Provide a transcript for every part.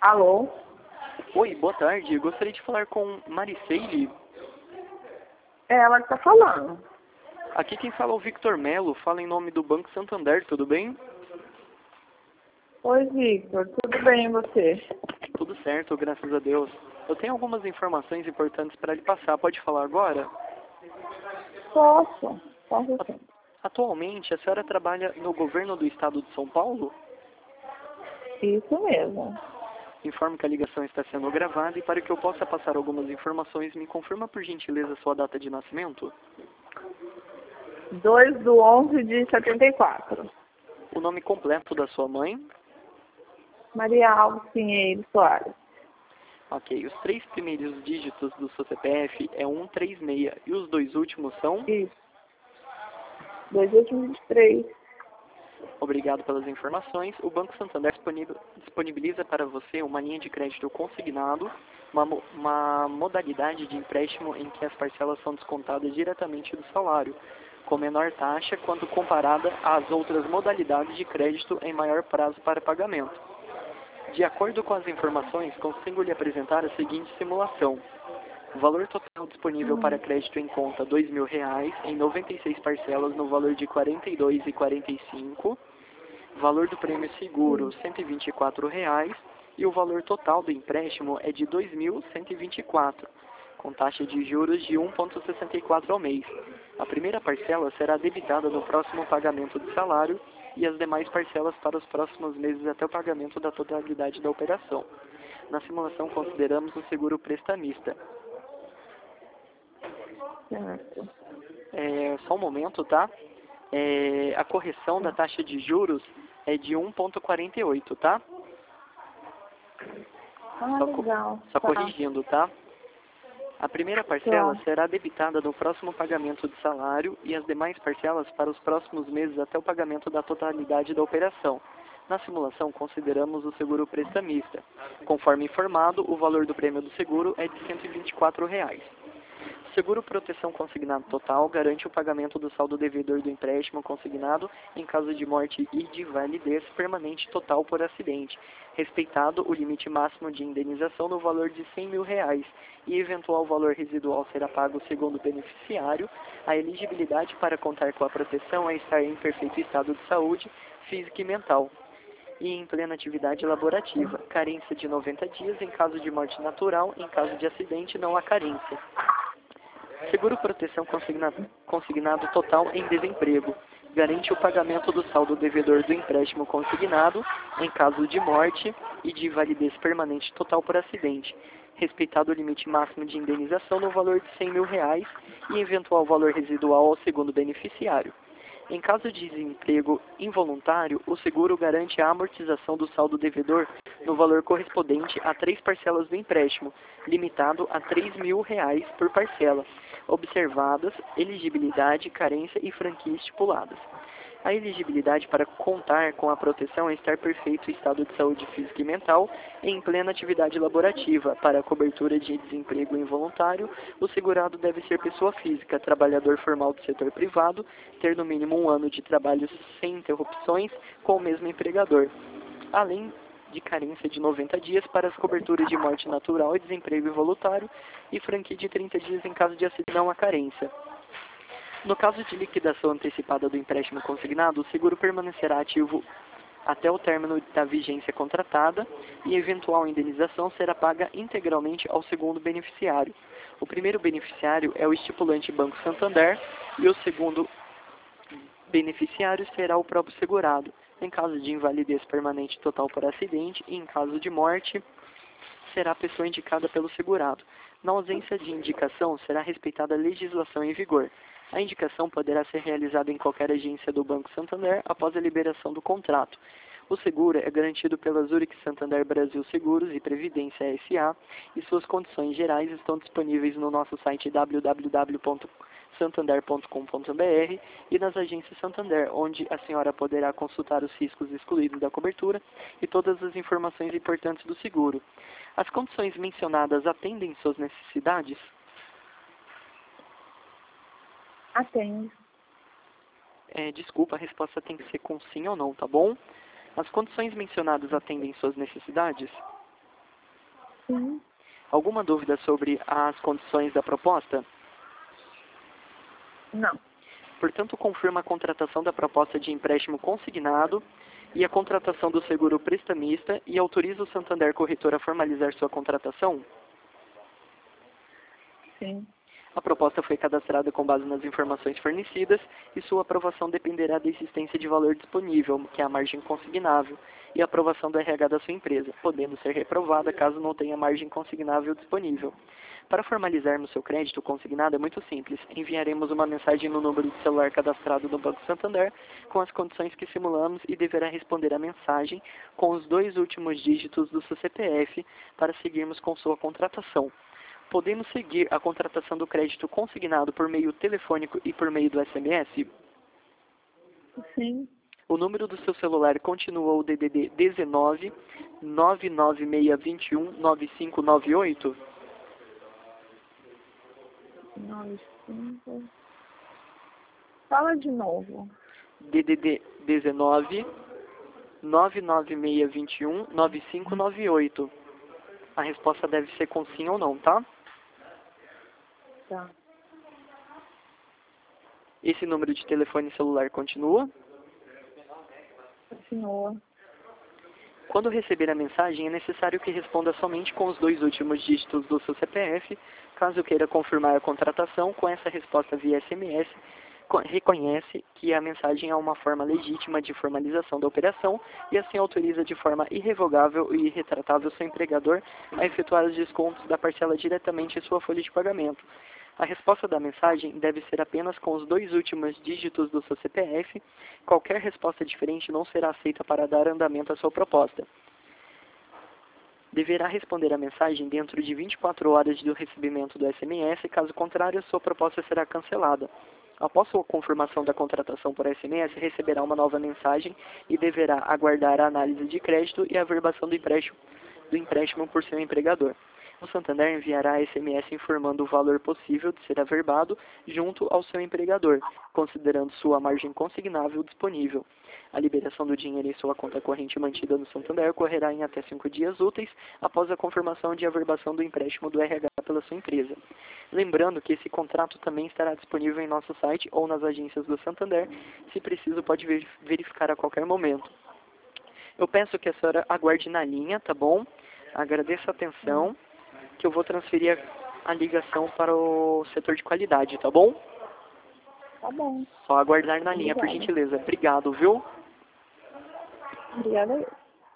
Alô? Oi, boa tarde. Gostaria de falar com Mariceile. É ela que tá falando. Aqui quem fala é o Victor Melo, fala em nome do Banco Santander, tudo bem? Oi, Victor. Tudo bem e você? Tudo certo, graças a Deus. Eu tenho algumas informações importantes para lhe passar, pode falar agora? Posso? Posso sim. Atualmente, a senhora trabalha no governo do estado de São Paulo? Isso mesmo. Informo que a ligação está sendo gravada e para que eu possa passar algumas informações, me confirma por gentileza sua data de nascimento? 2/11/74. O nome completo da sua mãe? Maria Alves Pinheiro Soares. Ok, os 3 primeiros dígitos do seu CPF é 136 e os 2 últimos são? Isso. 2/8/23. Obrigado pelas informações. O Banco Santander disponibiliza para você uma linha de crédito consignado, uma modalidade de empréstimo em que as parcelas são descontadas diretamente do salário, com menor taxa quando comparada às outras modalidades de crédito em maior prazo para pagamento. De acordo com as informações, consigo lhe apresentar a seguinte simulação. O valor total disponível para crédito em conta R$ 2.000 em 96 parcelas no valor de R$ 42,45. Valor do prêmio seguro R$ 124,00 e o valor total do empréstimo é de R$ 2.124, com taxa de juros de 1,64 ao mês. A primeira parcela será debitada no próximo pagamento do salário e as demais parcelas para os próximos meses até o pagamento da totalidade da operação. Na simulação consideramos o seguro prestamista. Certo. Só um momento, tá? A correção da taxa de juros é de 1,48, tá? Legal. Só Tá. corrigindo, tá? A primeira parcela Pronto. será debitada no próximo pagamento de salário e as demais parcelas para os próximos meses até o pagamento da totalidade da operação. Na simulação, consideramos o seguro prestamista. Conforme informado, o valor do prêmio do seguro é de R$ 124,00. Seguro proteção consignado total garante o pagamento do saldo devedor do empréstimo consignado em caso de morte e de validez permanente total por acidente, respeitado o limite máximo de indenização no valor de R$ 100.000 e eventual valor residual será pago segundo o beneficiário. A elegibilidade para contar com a proteção é estar em perfeito estado de saúde física e mental e em plena atividade laborativa. Carência de 90 dias em caso de morte natural, em caso de acidente não há carência. Seguro proteção consignado total em desemprego. Garante o pagamento do saldo devedor do empréstimo consignado em caso de morte e de validez permanente total por acidente. Respeitado o limite máximo de indenização no valor de R$ 100.000 e eventual valor residual ao segundo beneficiário. Em caso de desemprego involuntário, o seguro garante a amortização do saldo devedor no valor correspondente a 3 parcelas do empréstimo, limitado a R$ 3.000 por parcela, observadas elegibilidade, carência e franquia estipuladas. A elegibilidade para contar com a proteção é estar perfeito estado de saúde física e mental e em plena atividade laborativa. Para a cobertura de desemprego involuntário, o segurado deve ser pessoa física, trabalhador formal do setor privado, ter no mínimo 1 ano de trabalho sem interrupções com o mesmo empregador, além de carência de 90 dias para as coberturas de morte natural e desemprego involuntário e franquia de 30 dias em caso de acidente não há carência. No caso de liquidação antecipada do empréstimo consignado, o seguro permanecerá ativo até o término da vigência contratada e eventual indenização será paga integralmente ao segundo beneficiário. O primeiro beneficiário é o estipulante Banco Santander e o segundo beneficiário será o próprio segurado. Em caso de invalidez permanente total por acidente e em caso de morte, será a pessoa indicada pelo segurado. Na ausência de indicação, será respeitada a legislação em vigor. A indicação poderá ser realizada em qualquer agência do Banco Santander após a liberação do contrato. O seguro é garantido pela Zurich Santander Brasil Seguros e Previdência S.A. e suas condições gerais estão disponíveis no nosso site www.santander.com.br e nas agências Santander, onde a senhora poderá consultar os riscos excluídos da cobertura e todas as informações importantes do seguro. As condições mencionadas atendem suas necessidades? Atende. Desculpa, a resposta tem que ser com sim ou não, tá bom? As condições mencionadas atendem suas necessidades? Sim. Alguma dúvida sobre as condições da proposta? Não. Portanto, confirma a contratação da proposta de empréstimo consignado e a contratação do seguro prestamista e autoriza o Santander Corretor a formalizar sua contratação? Sim. A proposta foi cadastrada com base nas informações fornecidas e sua aprovação dependerá da existência de valor disponível, que é a margem consignável, e a aprovação do RH da sua empresa, podendo ser reprovada caso não tenha margem consignável disponível. Para formalizarmos seu crédito consignado é muito simples. Enviaremos uma mensagem no número de celular cadastrado no Banco Santander com as condições que simulamos e deverá responder a mensagem com os 2 últimos dígitos do seu CPF para seguirmos com sua contratação. Podemos seguir a contratação do crédito consignado por meio telefônico e por meio do SMS? Sim. O número do seu celular continua o DDD 19 99621 9598? 95. Fala de novo. DDD 19 99621 9598. A resposta deve ser com sim ou não, tá? Tá. Esse número de telefone celular continua? Continua. Quando receber a mensagem, é necessário que responda somente com os 2 últimos dígitos do seu CPF. Caso queira confirmar a contratação, com essa resposta via SMS, reconhece que a mensagem é uma forma legítima de formalização da operação e assim autoriza de forma irrevogável e irretratável seu empregador a efetuar os descontos da parcela diretamente em sua folha de pagamento. A resposta da mensagem deve ser apenas com os 2 últimos dígitos do seu CPF. Qualquer resposta diferente não será aceita para dar andamento à sua proposta. Deverá responder a mensagem dentro de 24 horas do recebimento do SMS, caso contrário, sua proposta será cancelada. Após sua confirmação da contratação por SMS, receberá uma nova mensagem e deverá aguardar a análise de crédito e a averbação do empréstimo por seu empregador. O Santander enviará SMS informando o valor possível de ser averbado junto ao seu empregador, considerando sua margem consignável disponível. A liberação do dinheiro em sua conta corrente mantida no Santander ocorrerá em até 5 dias úteis após a confirmação de averbação do empréstimo do RH pela sua empresa. Lembrando que esse contrato também estará disponível em nosso site ou nas agências do Santander. Se preciso, pode verificar a qualquer momento. Eu peço que a senhora aguarde na linha, tá bom? Agradeço a atenção, que eu vou transferir a ligação para o setor de qualidade, tá bom? Tá bom. Só aguardar na linha, por Obrigada. gentileza. Obrigado, viu? Obrigada.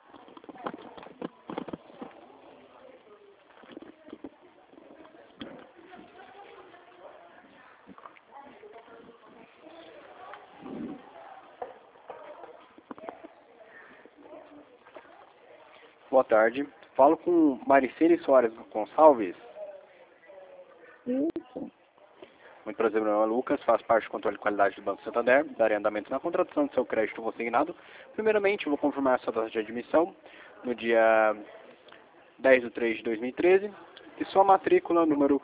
Boa tarde. Falo com Maricene Soares Gonçalves. Isso. Muito prazer, meu nome é Lucas, faço parte do controle de qualidade do Banco Santander, darei andamento na contratação do seu crédito consignado. Primeiramente, eu vou confirmar a sua data de admissão no dia 10/3/2013 e sua matrícula número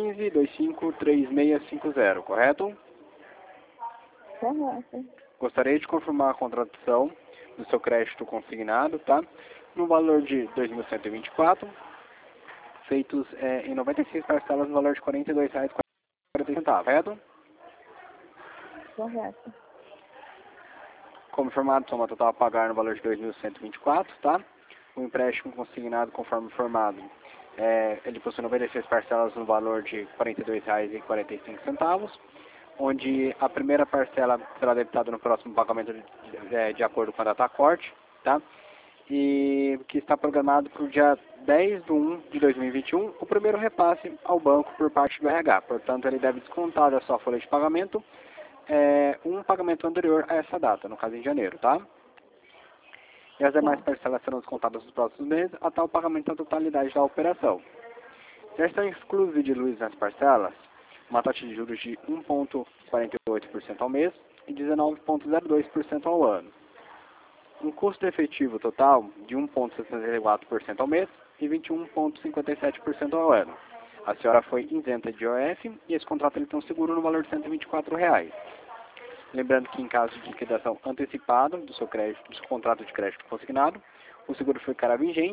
15253650, correto? Correto. Gostaria de confirmar a contratação do seu crédito consignado, tá? No valor de 2.124, feitos em 96 parcelas no valor de R$ 42,40, correto? Correto. Como informado, soma total a pagar no valor de 2.124, tá? O empréstimo consignado, conforme informado, ele possui 96 parcelas no valor de R$ 42,45, onde a primeira parcela será debitada no próximo pagamento de acordo com a data corte, tá? E que está programado para o dia 10/1/2021, o primeiro repasse ao banco por parte do RH. Portanto, ele deve descontar da sua folha de pagamento um pagamento anterior a essa data, no caso em janeiro, tá? E as demais parcelas serão descontadas nos próximos meses até o pagamento da totalidade da operação. Já estão inclusos de luz nas parcelas uma taxa de juros de 1,48% ao mês e 19,02% ao ano. Um custo efetivo total de 1,64% ao mês e 21,57% ao ano. A senhora foi isenta de IOF e esse contrato ele tem um seguro no valor de R$ 124. Lembrando que em caso de liquidação antecipada do seu contrato de crédito consignado, o seguro ficará vigente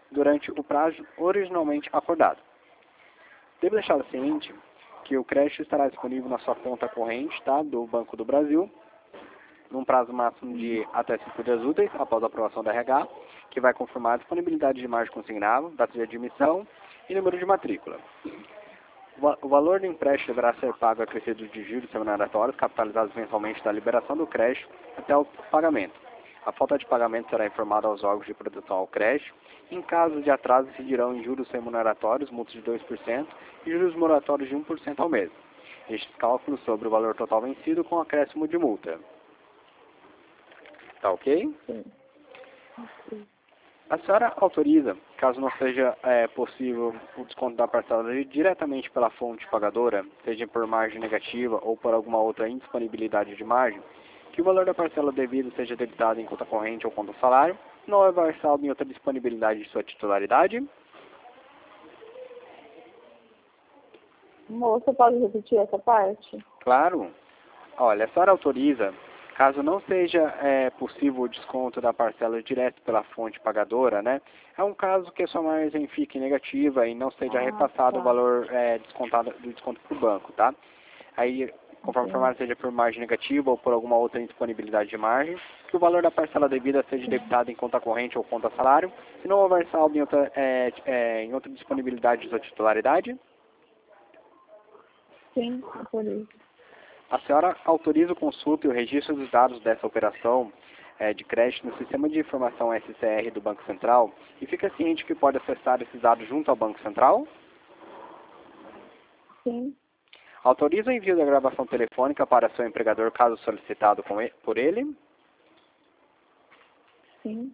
durante o prazo originalmente acordado. Devo deixar ciente que o crédito estará disponível na sua conta corrente, tá, do Banco do Brasil, num prazo máximo de até 5 dias úteis após a aprovação da RH, que vai confirmar a disponibilidade de margem consignável, data de admissão e número de matrícula. O valor do empréstimo deverá ser pago acrescido de juros remuneratórios capitalizados mensalmente da liberação do crédito até o pagamento. A falta de pagamento será informada aos órgãos de proteção ao crédito. Em caso de atraso, incidirão em juros remuneratórios, multas de 2% e juros moratórios de 1% ao mês. Estes cálculos sobre o valor total vencido com acréscimo de multa. Tá ok? Sim. A senhora autoriza, caso não seja possível o desconto da parcela diretamente pela fonte pagadora, seja por margem negativa ou por alguma outra indisponibilidade de margem, que o valor da parcela devida seja debitado em conta corrente ou conta salário, não houver saldo em outra disponibilidade de sua titularidade? Moça, pode repetir essa parte? Claro. Olha, a senhora autoriza, caso não seja possível o desconto da parcela direto pela fonte pagadora, né? É um caso que a sua margem fique negativa e não seja repassado o valor descontado do desconto para o banco, tá? Aí, conforme informado, seja por margem negativa ou por alguma outra indisponibilidade de margem, que o valor da parcela devida seja debitado em conta corrente ou conta salário, se não houver saldo em outra disponibilidade de sua titularidade. Sim, por isso. A senhora autoriza o consulta e o registro dos dados dessa operação de crédito no sistema de informação SCR do Banco Central e fica ciente que pode acessar esses dados junto ao Banco Central? Sim, Autoriza o envio da gravação telefônica para seu empregador caso solicitado por ele? sim,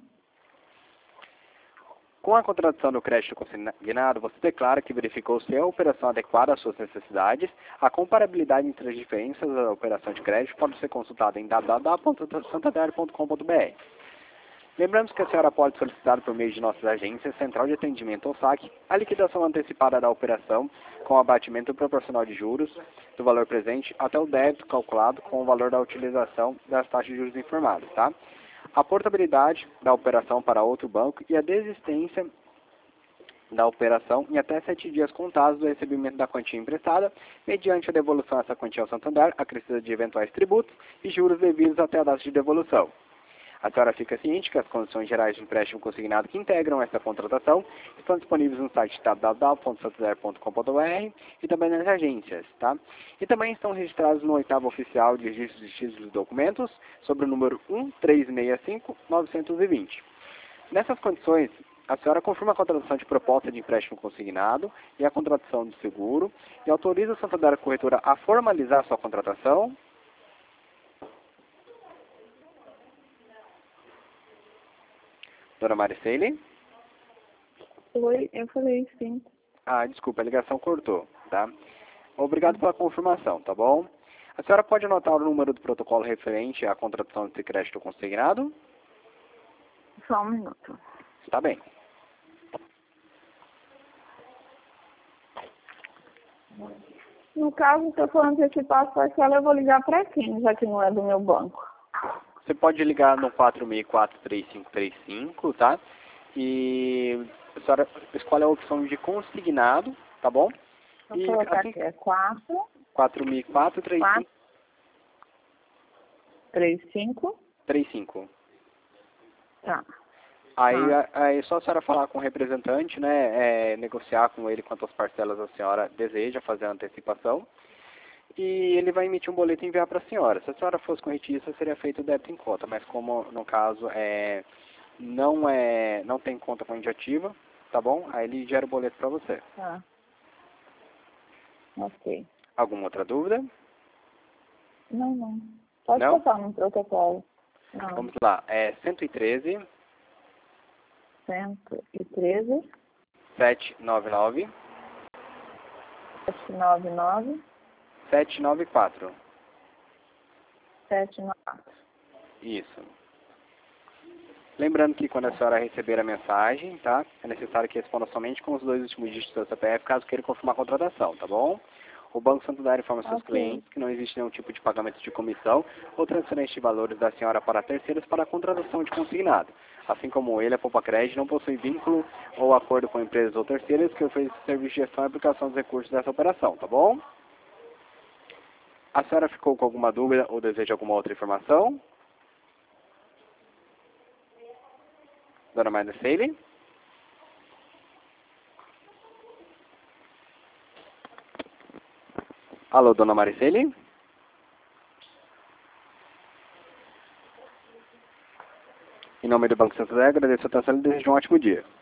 Com a contratação do crédito consignado, você declara que verificou se é a operação adequada às suas necessidades. A comparabilidade entre as diferenças da operação de crédito pode ser consultada em www.santander.com.br. Lembramos que a senhora pode solicitar por meio de nossas agências, Central de Atendimento ou SAC, a liquidação antecipada da operação com abatimento proporcional de juros do valor presente até o débito calculado com o valor da utilização das taxas de juros informadas, tá? A portabilidade da operação para outro banco e a desistência da operação em até 7 dias contados do recebimento da quantia emprestada, mediante a devolução dessa quantia ao Santander, acrescida de eventuais tributos e juros devidos até a data de devolução. A senhora fica ciente que as condições gerais de empréstimo consignado que integram essa contratação estão disponíveis no site www.santander.com.br e também nas agências, tá? E também estão registrados no 8º Oficial de Registro de Títulos e Documentos, sobre o número 1365920. Nessas condições, a senhora confirma a contratação de proposta de empréstimo consignado e a contratação do seguro e autoriza o Santander Corretora a formalizar sua contratação. Dona Maricele? Oi, eu falei sim. Ah, desculpa, a ligação cortou, tá? Obrigado pela confirmação, tá bom? A senhora pode anotar o número do protocolo referente à contratação de crédito consignado? Só um minuto. Está bem. No caso, se eu for antecipar a parcela, eu vou ligar para quem, já que não é do meu banco? Você pode ligar no 464-3535, tá? E a senhora escolhe a opção de consignado, tá bom? Vou colocar aqui, é 4004-3535. 35. Tá. Aí só a senhora falar com o representante, né? Negociar com ele quantas parcelas a senhora deseja fazer a antecipação. E ele vai emitir um boleto e enviar para a senhora. Se a senhora fosse corretista, seria feito o débito em conta, mas como no caso não tem conta corrente ativa, tá bom? Aí ele gera o boleto para você. Tá. Ok. Alguma outra dúvida? Não. Pode Não? botar no protocolo. Não. Vamos lá. 113 113 799 799 794. 794. Isso. Lembrando que quando a senhora receber a mensagem, tá? É necessário que responda somente com os 2 últimos dígitos do CPF, caso queira confirmar a contratação, tá bom? O Banco Santander informa seus clientes que não existe nenhum tipo de pagamento de comissão ou transferência de valores da senhora para terceiros para a contratação de consignado. Assim como ele, a Poupacred não possui vínculo ou acordo com empresas ou terceiras que ofereçam serviço de gestão e aplicação dos recursos dessa operação, tá bom? A senhora ficou com alguma dúvida ou deseja alguma outra informação? Dona Maricele? Alô, Dona Maricele? Em nome do Banco Santander, agradeço a atenção e desejo um ótimo dia.